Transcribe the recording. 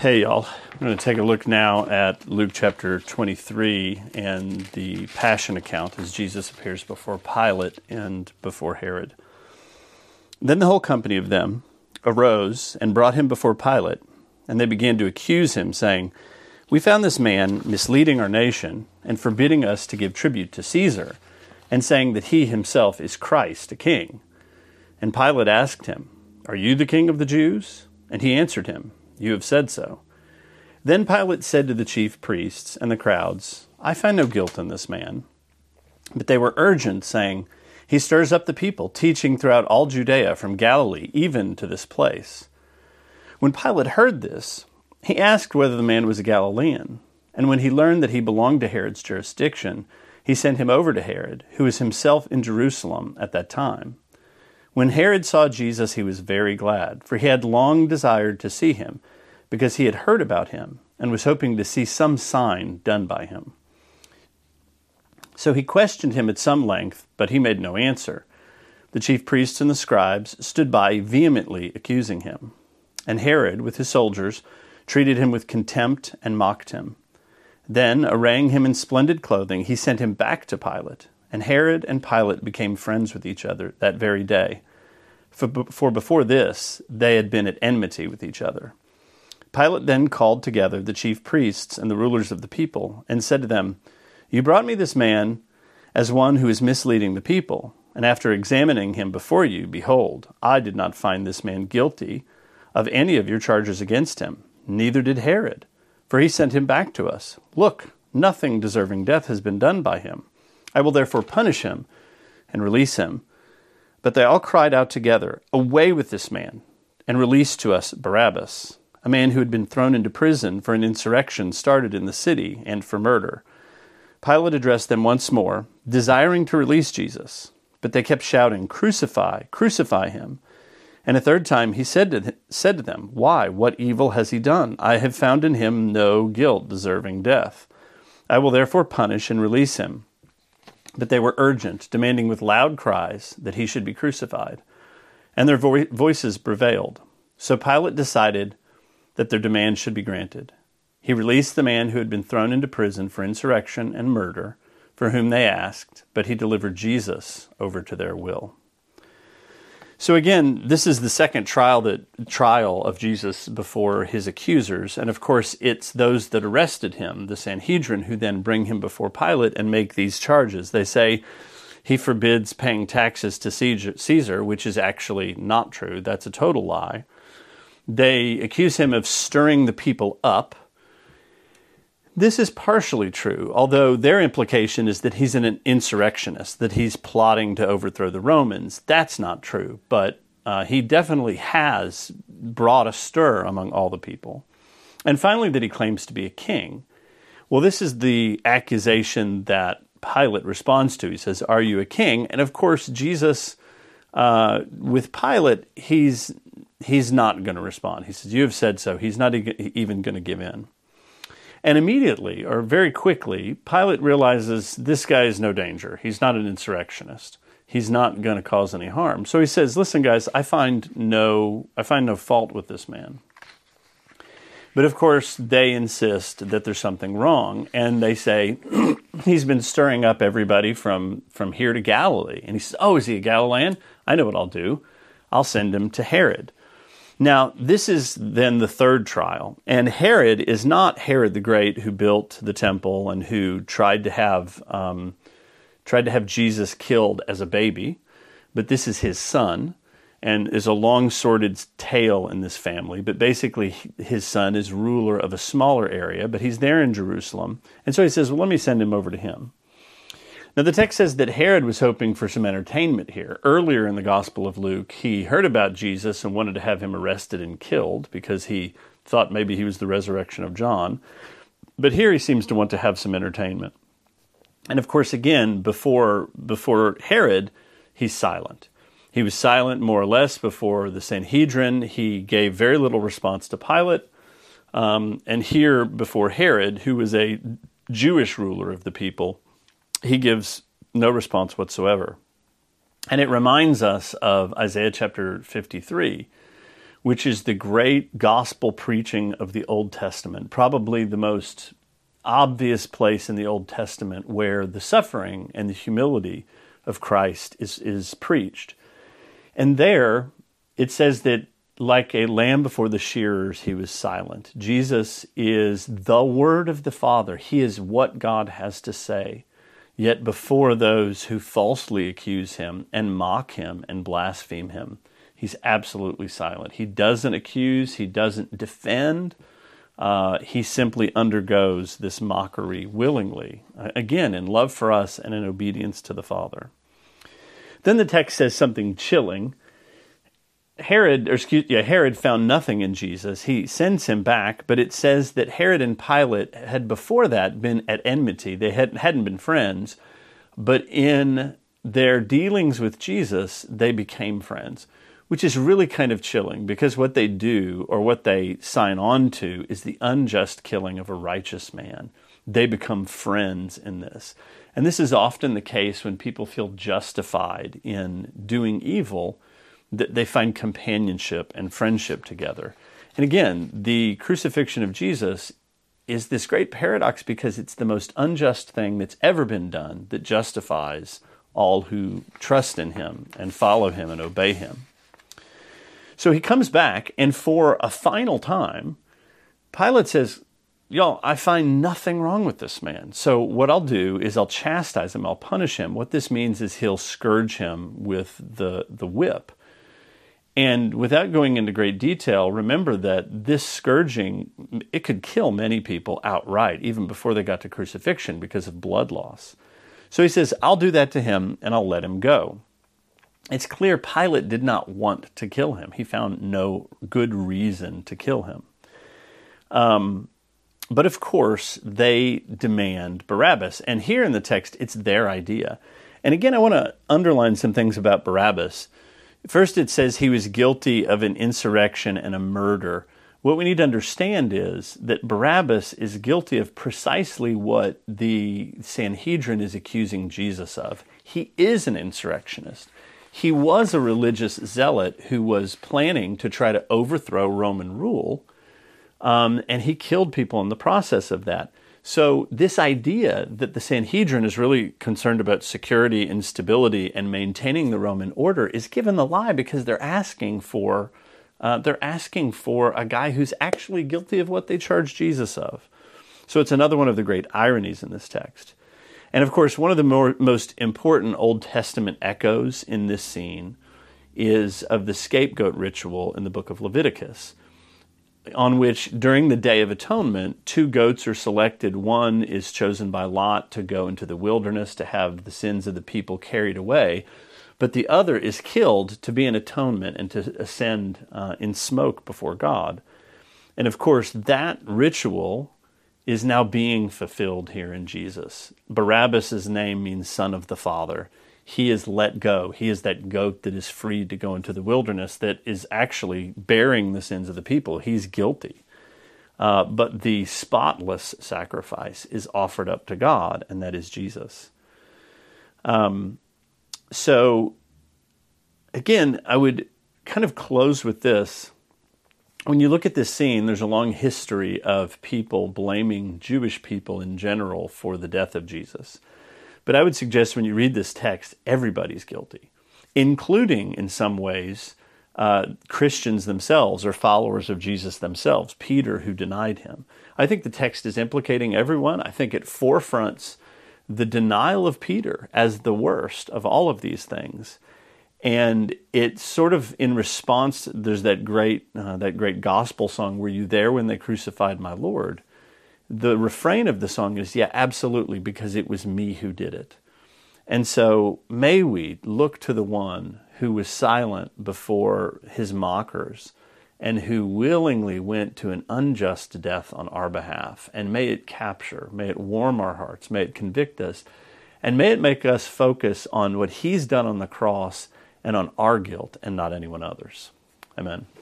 Hey, y'all. I'm going to take a look now at Luke chapter 23 and the Passion account as Jesus appears before Pilate and before Herod. Then the whole company of them arose and brought him before Pilate, and they began to accuse him, saying, "We found this man misleading our nation and forbidding us to give tribute to Caesar, and saying that he himself is Christ, a king." And Pilate asked him, "Are you the king of the Jews?" And he answered him, "You have said so." Then Pilate said to the chief priests and the crowds, "I find no guilt in this man." But they were urgent, saying, "He stirs up the people, teaching throughout all Judea from Galilee, even to this place." When Pilate heard this, he asked whether the man was a Galilean. And when he learned that he belonged to Herod's jurisdiction, he sent him over to Herod, who was himself in Jerusalem at that time. When Herod saw Jesus, he was very glad, for he had long desired to see him, because he had heard about him and was hoping to see some sign done by him. So he questioned him at some length, but he made no answer. The chief priests and the scribes stood by, vehemently accusing him. And Herod, with his soldiers, treated him with contempt and mocked him. Then, arraying him in splendid clothing, he sent him back to Pilate. And Herod and Pilate became friends with each other that very day. For before this, they had been at enmity with each other. Pilate then called together the chief priests and the rulers of the people, and said to them, "You brought me this man as one who is misleading the people. And after examining him before you, behold, I did not find this man guilty of any of your charges against him. Neither did Herod, for he sent him back to us. Look, nothing deserving death has been done by him. I will therefore punish him and release him." But they all cried out together, "Away with this man, and release to us Barabbas, a man who had been thrown into prison for an insurrection started in the city and for murder." Pilate addressed them once more, desiring to release Jesus. But they kept shouting, "Crucify, crucify him." And a third time he said to them, "Why, what evil has he done? I have found in him no guilt deserving death. I will therefore punish and release him." But they were urgent, demanding with loud cries that he should be crucified. And their voices prevailed. So Pilate decided that their demand should be granted. He released the man who had been thrown into prison for insurrection and murder, for whom they asked, but he delivered Jesus over to their will. So again, this is the second trial of Jesus before his accusers. And of course, it's those that arrested him, the Sanhedrin, who then bring him before Pilate and make these charges. They say he forbids paying taxes to Caesar, which is actually not true. That's a total lie. They accuse him of stirring the people up. This is partially true, although their implication is that he's an insurrectionist, that he's plotting to overthrow the Romans. That's not true, but he definitely has brought a stir among all the people. And finally, that he claims to be a king. Well, this is the accusation that Pilate responds to. He says, "Are you a king?" And of course, Jesus, with Pilate, he's not going to respond. He says, "You have said so." He's not even going to give in. And immediately, or very quickly, Pilate realizes this guy is no danger. He's not an insurrectionist. He's not going to cause any harm. So he says, "Listen, guys, I find no fault with this man." But of course, they insist that there's something wrong, and they say he's been stirring up everybody from here to Galilee. And he says, "Oh, is he a Galilean? I know what I'll do. I'll send him to Herod." Now, this is then the third trial. And Herod is not Herod the Great, who built the temple and who tried to have Jesus killed as a baby. But this is his son, and is a long sordid tale in this family. But basically, his son is ruler of a smaller area, but he's there in Jerusalem. And so he says, "Well, let me send him over to him." Now, the text says that Herod was hoping for some entertainment here. Earlier in the Gospel of Luke, he heard about Jesus and wanted to have him arrested and killed because he thought maybe he was the resurrection of John. But here he seems to want to have some entertainment. And of course, again, before Herod, he's silent. He was silent more or less before the Sanhedrin. He gave very little response to Pilate. And here before Herod, who was a Jewish ruler of the people, he gives no response whatsoever. And it reminds us of Isaiah chapter 53, which is the great gospel preaching of the Old Testament, probably the most obvious place in the Old Testament where the suffering and the humility of Christ is preached. And there it says that like a lamb before the shearers, he was silent. Jesus is the word of the Father. He is what God has to say. Yet before those who falsely accuse him and mock him and blaspheme him, he's absolutely silent. He doesn't accuse. He doesn't defend. He simply undergoes this mockery willingly, again, in love for us and in obedience to the Father. Then the text says something chilling. Herod found nothing in Jesus. He sends him back, but it says that Herod and Pilate had before that been at enmity. They hadn't been friends, but in their dealings with Jesus, they became friends, which is really kind of chilling because what they do or what they sign on to is the unjust killing of a righteous man. They become friends in this. And this is often the case when people feel justified in doing evil, that they find companionship and friendship together. And again, the crucifixion of Jesus is this great paradox because it's the most unjust thing that's ever been done that justifies all who trust in him and follow him and obey him. So he comes back, and for a final time, Pilate says, y'all, I find nothing wrong with this man. So what I'll do is I'll chastise him, I'll punish him. What this means is he'll scourge him with the whip. And without going into great detail, remember that this scourging, it could kill many people outright, even before they got to crucifixion because of blood loss. So he says, I'll do that to him and I'll let him go. It's clear Pilate did not want to kill him. He found no good reason to kill him. But of course, they demand Barabbas. And here in the text, it's their idea. And again, I want to underline some things about Barabbas. First, it says he was guilty of an insurrection and a murder. What we need to understand is that Barabbas is guilty of precisely what the Sanhedrin is accusing Jesus of. He is an insurrectionist. He was a religious zealot who was planning to try to overthrow Roman rule, and he killed people in the process of that. So this idea that the Sanhedrin is really concerned about security and stability and maintaining the Roman order is given the lie because they're asking for a guy who's actually guilty of what they charge Jesus of. So it's another one of the great ironies in this text. And of course, one of the most important Old Testament echoes in this scene is of the scapegoat ritual in the book of Leviticus, on which during the Day of Atonement, 2 goats are selected. One is chosen by Lot to go into the wilderness to have the sins of the people carried away, but the other is killed to be an atonement and to ascend in smoke before God. And of course, that ritual is now being fulfilled here in Jesus. Barabbas' name means son of the Father. He is let go. He is that goat that is freed to go into the wilderness that is actually bearing the sins of the people. He's guilty. But the spotless sacrifice is offered up to God, and that is Jesus. So, again, I would kind of close with this. When you look at this scene, there's a long history of people blaming Jewish people in general for the death of Jesus. But I would suggest when you read this text, everybody's guilty, including, in some ways, Christians themselves or followers of Jesus themselves, Peter, who denied him. I think the text is implicating everyone. I think it forefronts the denial of Peter as the worst of all of these things. And it's sort of in response, there's that great gospel song, "Were you there when they crucified my Lord?" The refrain of the song is, yeah, absolutely, because it was me who did it. And so may we look to the one who was silent before his mockers and who willingly went to an unjust death on our behalf. And may it capture, may it warm our hearts, may it convict us, and may it make us focus on what he's done on the cross and on our guilt and not anyone others. Amen.